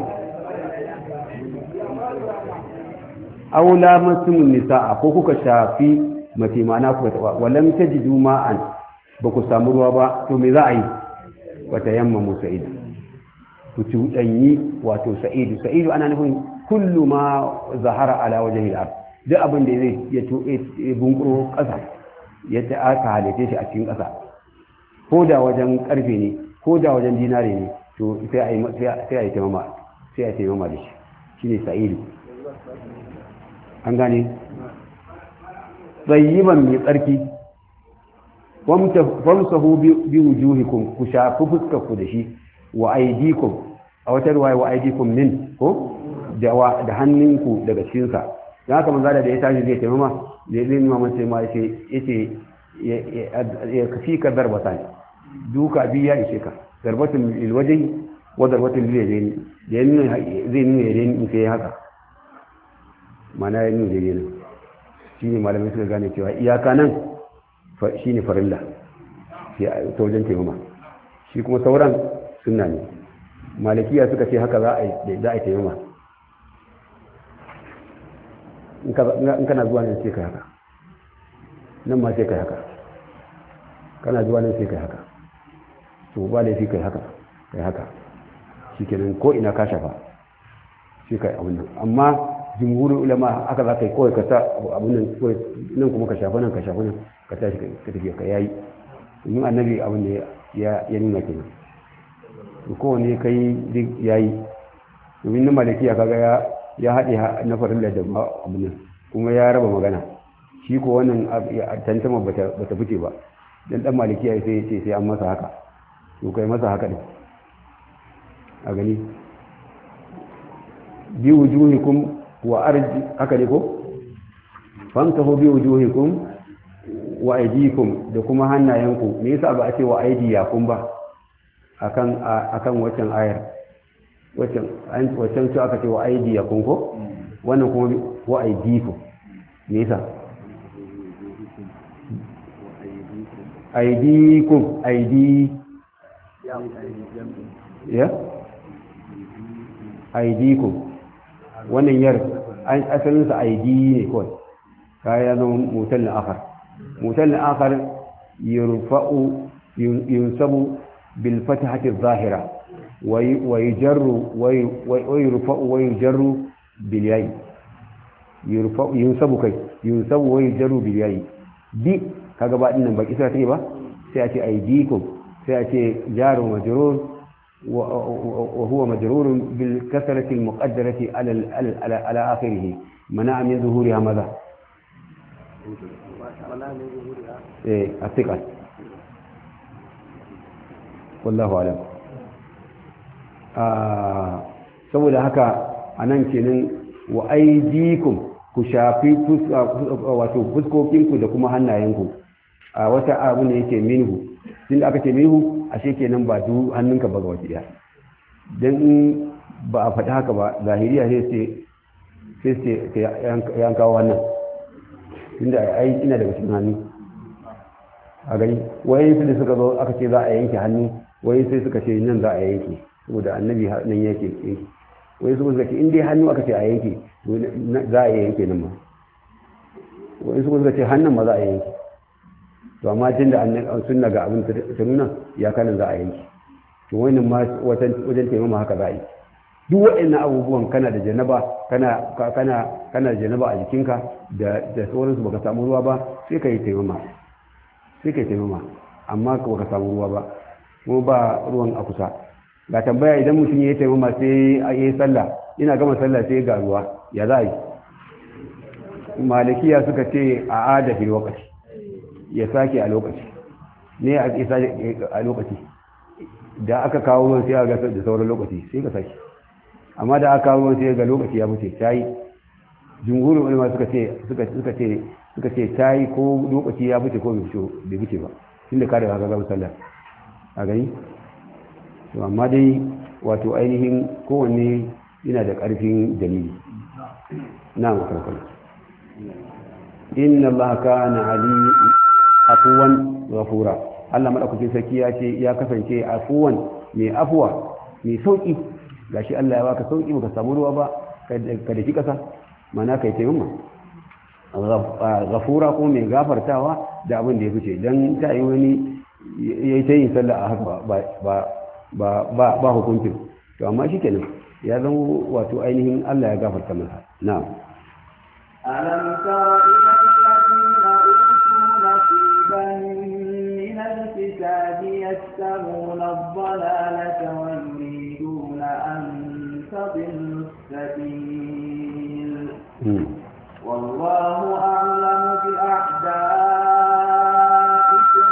aula masumun nisa'a ko kuka shafi mace mana kuka taba walam tajidu ma'an ba ku samu ruwa ba to me za a yi wata yamma musa'id ku cuɗanyi wato sa'idu sa'idu ana nufin kullu ma zahara ala wajhi al-ard duk abin da zai ya to bunkuro ƙasa ya ta aka halice shi a cikin ƙasa ko da wajen karfe ne ko da wajen dinare ne to sai a yi sai a yi tamama sai a yi tamama da shi shine sa'idu an gane tsayiban mai tsarki famsahu bi wujuhikum ku shafi fuskarku da shi wa aidikum a wata ruwaya wa aidikum min ko da hannunku daga cikinsa don haka manzada da ya tashi zai taimama da ya zai nima mace ma ya ce ya kafi ka zarbata ne duka biyu ya ishe ka zarbatun ilwajin wa zarbatun lilajeni da ya nuna zai nuna yare in ka yi haka mana ya nuna yare nan shi ne malamai suka gane cewa iyaka nan shi ne farilla ta wajen taimama shi kuma sauran sunna ne malikiya suka ce haka za a yi taimama in kana zuwa nan sai ka haka nan ma sai ka haka kana zuwa nan sai ka haka to ba laifi kai haka kai haka shi kenan ko ina ka shafa shi kai abin nan amma jumhurin ulama aka za ka yi kawai ka sa abin nan kawai nan kuma ka shafa nan ka shafa nan ka tashi ka tafiya ka yayi yin annabi abin da ya nuna kenan kowane kai duk yayi domin na malikiya kaga ya ya haɗe na farilla da abu nan kuma ya raba magana shi ko wannan tantama bata bata fice ba dan dan malikiya sai ce sai an masa haka to kai masa haka din a gani bi wujuhikum wa arji haka ne ko famtahu bi wujuhikum wa aydikum da kuma hannayenku me yasa ba a ce wa aydiyakum ba akan akan waccan ayar waccan waccan ce aka ce wa aydiyakum ko wannan kuma wa aydikum me yasa aydikum aydi ya aydikum wannan yar asalin sa aydi ne kawai kaya zama mutallin akhar mutallin akhar yurfa'u yunsabu bil fathati adh-dhahira wa yujarru wa yurfa'u wa yujarru bil ya'i yurfa'u yunsabu kai yunsabu wa yujarru bil ya'i bi kaga ba dinnan baki sai take ba sai a ce aydikum sai a ce jaru majrur وهو مجرور بالكسرة المقدرة على على على آخره منع من ظهورها ماذا؟ إيه الثقل والله أعلم. saboda haka anan kenan wa aidikum ku shafi wato fuskokinku da kuma hannayenku a wata abu ne yake minhu tunda aka ce minhu ashe kenan ba du hannunka ba ga wata iya dan ba a faɗi haka ba zahiriya sai sai sai yan kawo wannan tunda ai ina daga cikin hannu a gani wai su da suka zo aka ce za a yanke hannu wai sai suka ce nan za a yanke saboda annabi nan yake yanke wai su suka ce in dai hannu aka ce a yanke za a yanke nan ma wai su suka ce hannun ma za a yanke to amma tun da sunna ga abin ta nuna ya kanin za a yanki to wannan ma wajen taimama haka za a yi duk waɗannan abubuwan kana da janaba kana kana kana da janaba a jikinka da da sauransu baka samu ruwa ba sai ka yi taimama sai ka yi taimama amma baka samu ruwa ba kuma ba ruwan a kusa ga tambaya idan mutum ya yi taimama sai a yi sallah ina gama sallah sai ga ruwa ya za a yi malikiya suka ce a ada fil waqti ya sake a lokaci ne a isa a lokaci da aka kawo ruwan sai ga da sauran lokaci sai ka sake amma da aka kawo ruwan sai ga lokaci ya fice tayi jumhurin ulama suka ce suka suka ce suka ce tayi ko lokaci ya fice ko bai fice bai fice ba tunda ka riga ka ga sallah a gani to amma dai wato ainihin kowanne yana da ƙarfin dalili na'am karkar inna allaha kana aliyyun afuwan ghafura Allah madaukakin sarki ya ce ya kasance afuwan mai afuwa mai sauki gashi Allah ya baka sauki baka samu ruwa ba ka daki kasa mana kai taimama ghafura ko mai gafartawa da abin da ya fice dan ta yi wani yayi ta yin sallah a haka ba ba ba ba hukuncin to amma shikenan ya zama wato ainihin Allah ya gafarta masa na'am alam tara ila alladhina من الكتاب يستمعون الضلالة ويريدون أن تضلوا السبيل والله أعلم بأعدائكم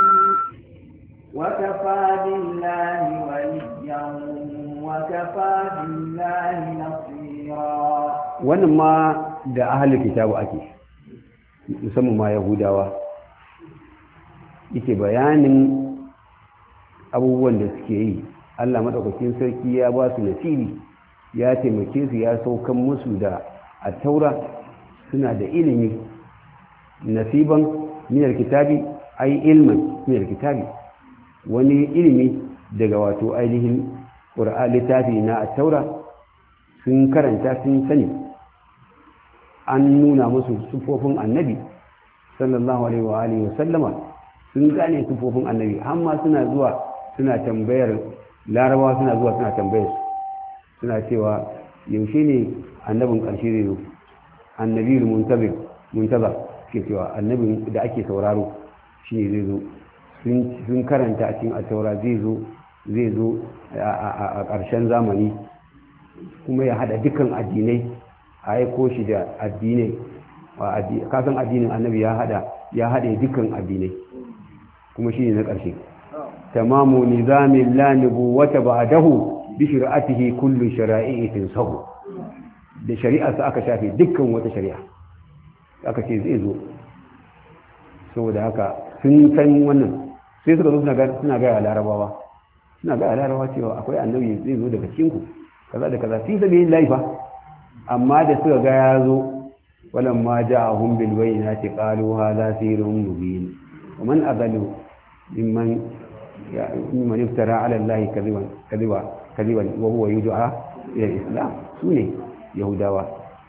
وكفى بالله وليا وكفى بالله نصيرا ونما da ahlul kitabu ake musamman ma yahudawa yake bayanin abubuwan da suke yi Allah madaukakin sarki ya ba su nasiri ya taimake su ya saukan musu da at-taura suna da ilimi nasiban min al-kitabi ay ilman min al-kitabi wani ilimi daga wato ainihin Qur'an littafi na at-taura sun karanta sun sani an nuna musu sufofin annabi sallallahu alaihi wa alihi wa sallama sun gane sufofin annabi amma suna zuwa suna tambayar larabawa suna zuwa suna tambayar su suna cewa yaushe ne annabin ƙarshe zai zo annabiyul muntazir muntazar ke cewa annabin da ake sauraro shine zai zo sun karanta a cikin at-taura zai zo zai zo a ƙarshen zamani kuma ya hada dukkan addinai a aiko shi da addinai kasan addinin annabi ya hada ya hada dukkan addinai kuma shine na ƙarshe tamamu nizamin la nubuwata ba'dahu bi shari'atihi kullu shara'i'in sahu da shari'a sa aka shafe dukkan wata shari'a aka ce zai zo saboda haka sun san wannan sai suka zo suna ga suna ga larabawa suna ga larabawa cewa akwai annabi zai zo daga cikin ku kaza da kaza fi sabilin laifa amma da suka ga ya zo walamma ja'ahum bil bayyinati qalu hadha sirrun mubin wa man adallu mimman mimman iftara ala allahi kadhiban kadhiba kadhiban wa huwa yud'a ila al-islam sune yahudawa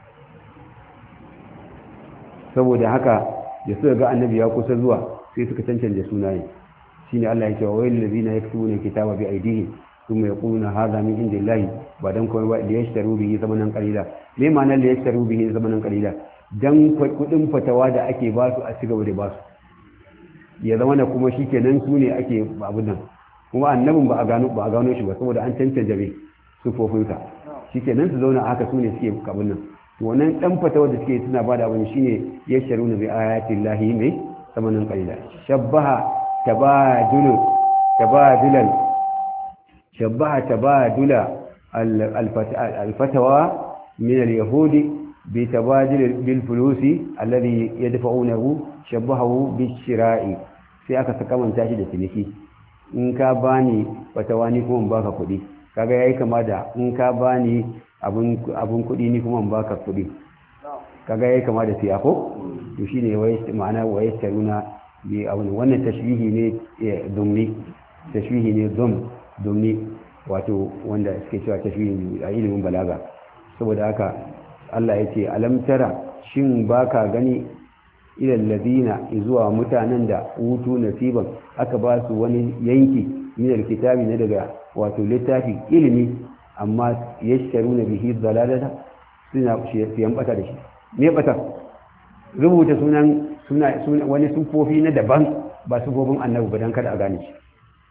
saboda haka da suka ga annabi ya kusa zuwa sai suka cancanta sunaye shine Allah ya ce wa wal ladina yaktubuna kitaba bi aydihim thumma yaquluna hadha min indillahi ba dan kuma ba da yashtaru bihi zamanan qalila me ma'anar da yashtaru bihi zamanan qalila dan kudin fatawa da ake ba su a cigaba da ba su ya zama na kuma shikenan su ne ake abun nan kuma annabin ba a gano ba a gano shi ba saboda an cancanta bai sufofinsa shikenan su zauna haka su ne suke abun nan to wannan dan fatawa da suke suna bada abin shine yasharuna bi ayati llahi mai zamanan qalila shabbaha tabadul tabadulan shabbaha tabadula al-fatawa min al-yahudi bi tabadul bil fulusi alladhi yadfa'unahu shabbahu bi shira'i sai aka saka manta shi da ciniki in ka bani fatawa ni kuma in baka kuɗi kaga yayi kama da in ka bani abun abun kuɗi ni kuma in baka kuɗi kaga yayi kama da siya ko to shine wai ma'ana wai taruna bi abun wannan tashbihi ne dumni tashbihi ne dum dumni wato wanda suke cewa tashbihi a ilimin balaga saboda haka Allah yace alam tara shin baka gani ila alladhina zuwa mutanen da utu nasiban aka ba su wani yanki min alkitabi ne daga wato littafi ilimi amma yashtaruna bihi dalalata suna siyan bata da shi me bata rubuta sunan suna wani sufofi na daban ba sufofin annabi ba dan kada a gane shi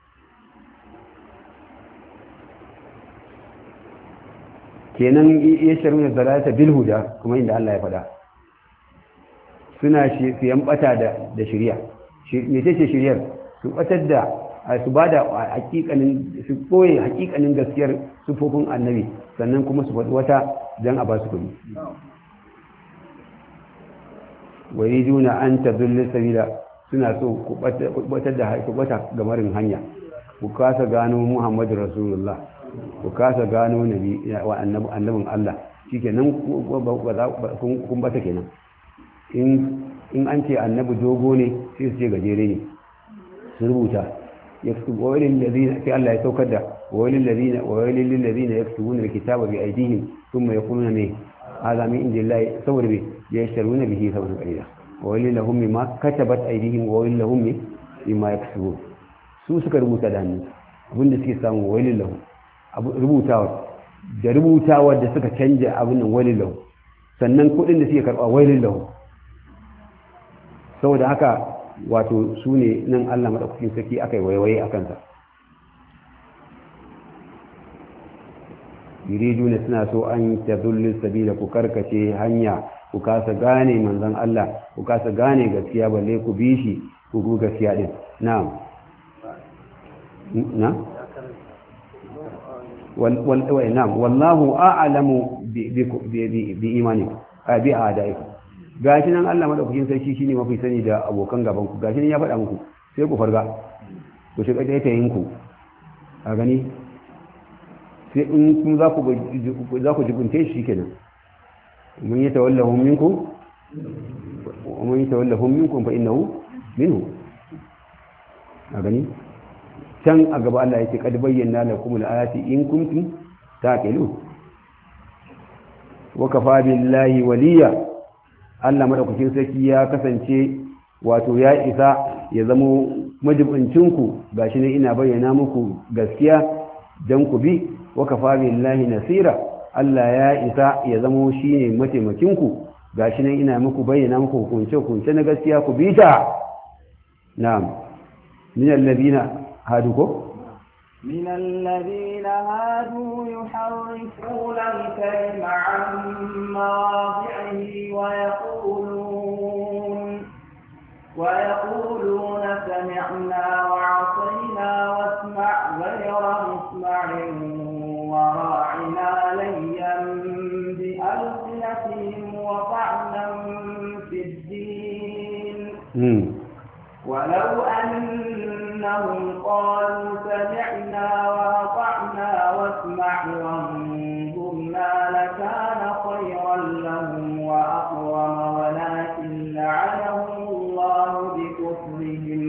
kenan yashtaruna dalalata bil huda kuma inda Allah ya faɗa suna siyan bata da da shari'a me ce shari'ar su batar da su bada hakikanin su koyi hakikanin gaskiyar sufofin annabi sannan kuma su faɗi wata dan a ba su kuɗi wariduna an tadullu sabila suna so ku batar da ku bata gamarin hanya ku kasa gano Muhammadu Rasulullah ku kasa gano nabi wa annabin Allah shikenan kun bata kenan in an ce annabi dogo ne sai su ce gajere ne su rubuta wawalin lalzina sai Allah ya saukar da wawalin lalzina ya fi wunar kitaba bi aidihim sun mai kuna ne azami inda Allah saboda bai ya yi sharu na bihi saboda ƙarida wawalin lahummi ma katabat aidihim wawalin lahummi bi ma ya fi su suka rubuta da hannu abinda suke samu wawalin lahu rubutawa da rubutawa da suka canja abin nan wawalin lahu sannan kuɗin da suke karɓa wawalin lahu saboda haka wato su ne nan Allah maɗaukakin sarki aka yi waiwaye a kansa yuridu ne suna so an ta zullun sabila ku karkace hanya ku kasa gane manzan Allah ku kasa gane gaskiya balle ku bi shi ku gu gaskiya din na'am na wallahu a'lamu bi imanikum bi a'daikum gashi nan Allah madaukakin sarki shine mafi sani da abokan gaban ku gashi nan ya faɗa muku sai ku farga ku shiga taitayin ku a gani sai in kun za ku za ku jibunte shi kenan mun yi tawallahum minkum wa mun yi tawallahum minkum fa innahu minhu a gani can a gaba Allah yake kad bayyana lakum al-ayati in kuntum taqilun wa kafa billahi waliya Allah madaukakin sarki ya kasance wato ya isa ya zamo majibincinku gashi ne ina bayyana muku gaskiya dan ku bi wa kafa billahi nasira Allah ya isa ya zamo shine mataimakinku gashi nan ina muku bayyana muku hukunce hukunce na gaskiya ku bi ta na'am min alladhina hadu ko من الذين هادوا يحرفون الكلم عن مواضعه ويقولون ويقولون سمعنا وعصينا واسمع غير مسمع وراعنا ليا بألسنتهم وطعنا في الدين ولو أنهم قالوا سمعنا وأطعنا واسمع وانظرنا لكان خيرا لهم وأقوم ولكن لعنهم الله بكفرهم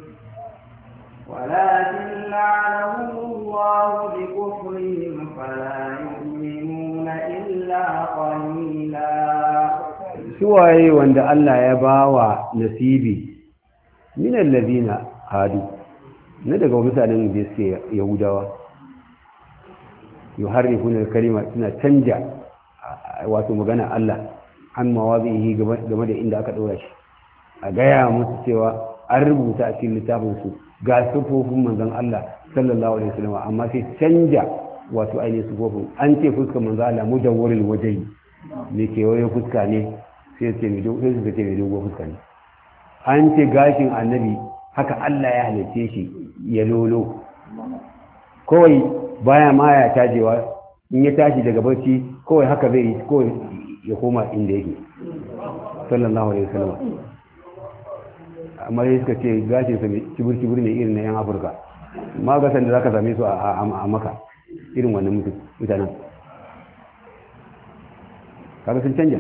ولكن لعنهم الله بكفرهم فلا يؤمنون إلا قليلا. سواء وند الله يباوى نسيبي min allazina hadu na daga mutanen da suke yahudawa yuharrifuna al-kalima suna canja wato magana Allah an mawazihi game da inda aka dora shi a gaya musu cewa an rubuta a cikin littafin su ga sufofin manzon Allah sallallahu alaihi wasallam amma sai canja wato ainihin sufofin an ce fuskar manzon Allah mujawwaril wajhi ne ke wayo fuska ne sai ce mai dogo sai su ce mai dogo fuska ne an ce gashin annabi haka Allah ya halice shi ya lolo kawai baya ma ya tajewa in ya tashi daga barci kawai haka zai yi kawai ya koma inda yake sallallahu alaihi wasallam amma suka ce gashin sa kibir kibir ne irin na yan Afirka ma ga san da zaka same su a Makka irin wannan mutanen kaga sun canja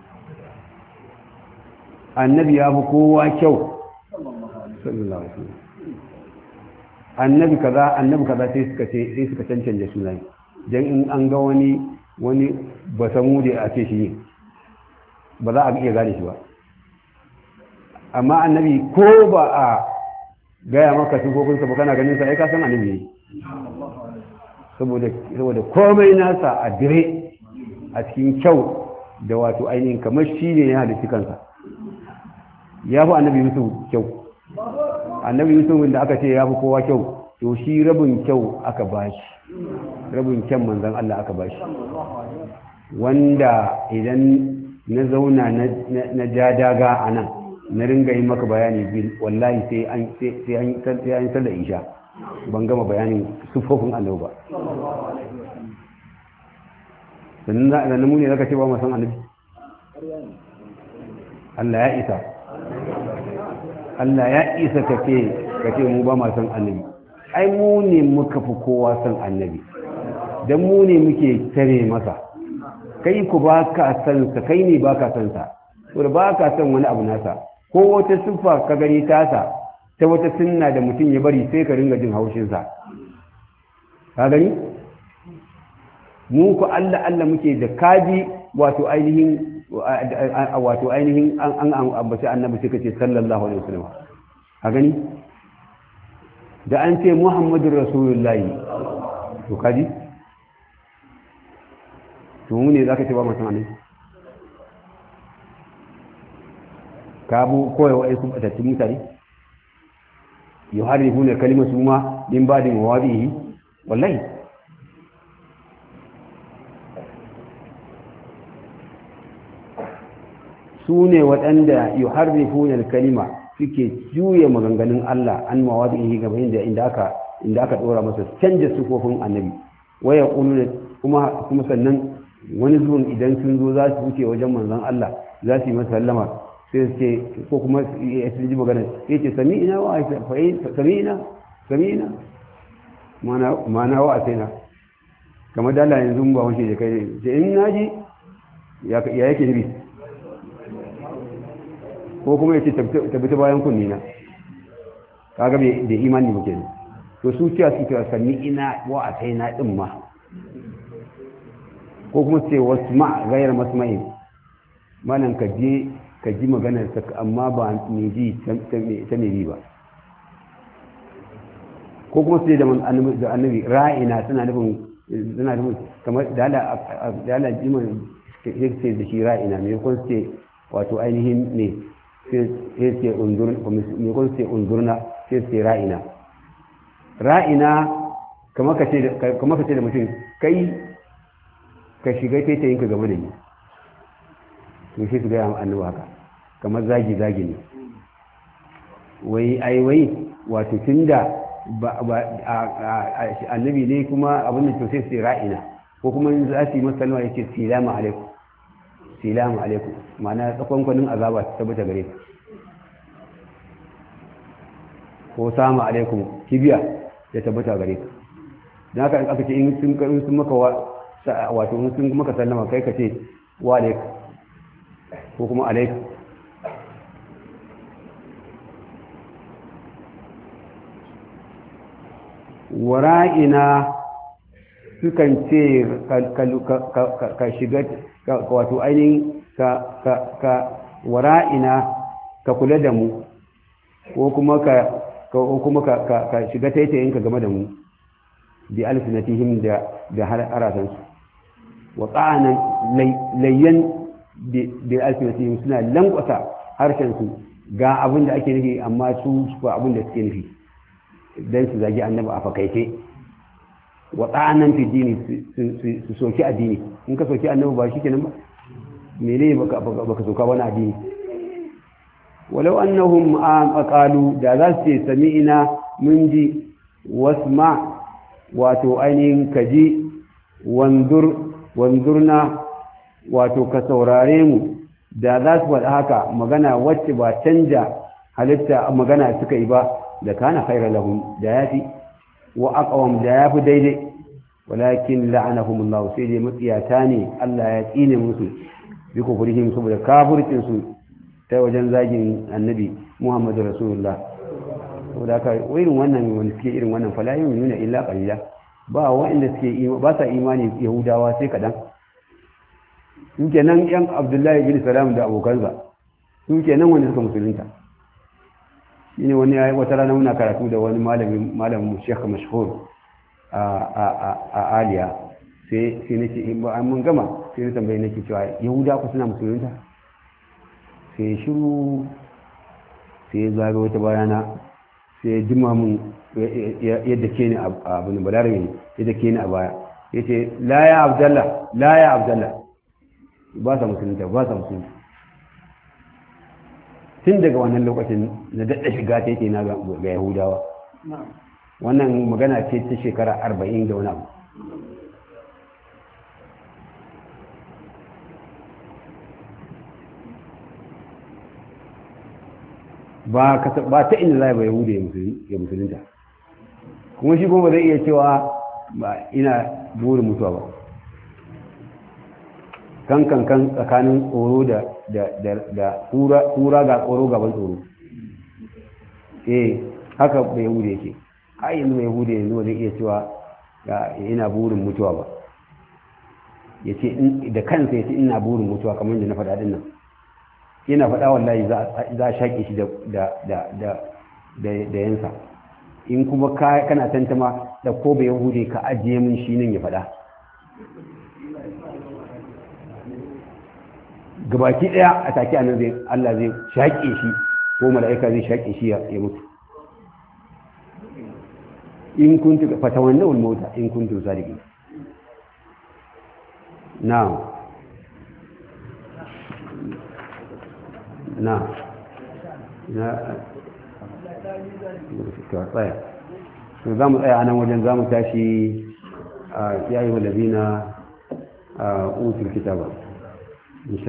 annabi ya fi kowa kyau sallallahu alaihi wasallam annabi kaza annabi kaza sai suka ce sai suka cancanta sunan dan in an ga wani wani ba samu da a ce shi ne ba za a iya gane shi ba amma annabi ko ba a gaya maka sifofinsa ba kana ganin sa ai ka san annabi ne saboda saboda komai nasa a dire a cikin kyau da wato ainihin kamar shi ne ya halitta kansa ya fi annabi yusuf kyau annabi yusuf da aka ce ya fi kowa kyau to shi rabin kyau aka bashi rabin kyan manzan Allah aka bashi wanda idan na zauna na ja daga a nan na ringa yi maka bayani bil wallahi sai an sai an sai an sallar isha ban gama bayanin sufofin annabi ba sannan da nan mu ne zaka ce ba mu san annabi Allah ya isa Allah ya isa kace kace mu ba ma san annabi ai mu ne muka fi kowa san annabi dan mu ne muke tare masa kai ku ba ka san sa kai ne ba ka san sa to ba ka san wani abu nasa ko wata siffa ka gani tasa ta wata sunna da mutum ya bari sai ka ringa jin haushin sa ka gani mu ku Allah Allah muke da kaji wato ainihin wato ainihin an an ambaci annabi sai kace sallallahu alaihi wasallam a gani da an ce muhammadur rasulullahi to kaji to mu ne zaka ce ba mutum annabi ka bu koyo ai su bata mutane yuharifuna kalimatu ma din ba'di mawadihi wallahi su ne waɗanda yi harrifunar kalima suke juya maganganun Allah an mawadihi gaba inda inda aka inda aka ɗora masa canja sufofin annabi waya ƙunu kuma kuma sannan wani zuwan idan sun zo za su wuce wajen manzon Allah za su yi masa sallama sai su ce ko kuma ya ji magana sai ce sami'ina wa sami'ina sami'ina mana mana wa asaina kamar dala yanzu ba wace da kai ce in naji ya yake nabi ko kuma ya ce tabbata bayan kunni na kaga da imani muke ne to su cewa su cewa sami ina wa a sai na din ma ko kuma ce wasu ma gayar masma'in manan ka je ka ji maganar sa amma ba ne ji ta ne ba ko kuma su ce da annabi ra'ina suna nufin suna nufin kamar da ala jiman sai ce da shi ra'ina me kun ce wato ainihin ne sai ce undur me kun ce undurna sai ce ra'ina ra'ina kamar ka ce kamar ka ce da mutum kai ka shiga taitayin ka game da ni to shi su ga annabi haka kamar zagi zagi ne wai ai wai wato tunda ba annabi ne kuma abin da to sai sai ra'ina ko kuma in za su yi masa kalma yake salamu alaikum salamu alaikum ma'ana tsakonkwanin azaba ta tabbata gare ku ko salamu alaikum kibiya ya tabbata gare ku dan haka aka ce in sun in sun maka wato in sun maka sallama kai ka ce wa alaikum ko kuma alaikum wara'ina sukan ce ka shiga wato ainihin ka wara'ina ka kula da mu ko kuma ka shiga taitayinka game da mu bi alfinatihim da da harasansu wa ƙa'anan layyan bi alfinatihim suna lankwasa harshensu ga abin da ake nufi amma su su abin da suke nufi don su zagi annabi a fakaice wa ta'anan fi dini su soki addini in ka soki annabi ba shi kenan ba mene baka baka soka wani addini walau annahum aqalu da za su ce sami'ina mun ji wasma wato ainihin kaji wandur wandurna wato ka saurare mu da za su faɗa haka magana wacce ba canja halitta magana suka yi ba da kana khairan lahum da yafi wa aqwam da yafi daidai walakin la'anahum Allah sai dai mutiyata ne Allah ya tsine musu bi kufrihim saboda kafircin su ta wajen zagin annabi Muhammadu Rasulullah saboda haka irin wannan wanda suke irin wannan fala nuna illa qalila ba wanda suke ba sa imani yahudawa sai kadan su kenan yan Abdullahi bin Salam da abokansa su kenan wanda suka musulunta shine wani wata rana muna karatu da wani malamin malamin Sheikh mashhur a a a Aliya sai sai nace in ba mun gama sai na tambaye nake cewa yahuda ku suna musulunta sai shiru sai zaga wata bayana sai jima mun yadda ke ni abin balarabe yadda ke ni a baya yace la ya Abdullah la ya Abdullah ba sa musulunta ba sa musulunta tun daga wannan lokacin na daɗa shiga ta yake na ga yahudawa wannan magana ce ta shekara arba'in da wani abu ba ta inda za a bai yahuda ya musulunta kuma shi kuma zai iya cewa ba ina burin mutuwa ba kan kan kan tsakanin tsoro da da da kura ga tsoro gaban tsoro eh haka bai yahude yake ai yanzu mai yahude yanzu zai iya cewa ina burin mutuwa ba yace da kansa yace ina burin mutuwa kamar yadda na faɗa din nan yana faɗa wallahi za za shaƙe shi da da da da da yansa in kuma kana tantama da ko bai yahude ka ajiye min shi nan ya faɗa gabaki daya a take anan zai Allah zai shaƙe shi ko mala'ika zai shaƙe shi ya mutu in kuntu fatawanna wal mauta in kuntu sadiqin na'am na na ka tsaya to zamu tsaya anan wajen zamu tashi ya ayyuhal ladina utul kitaba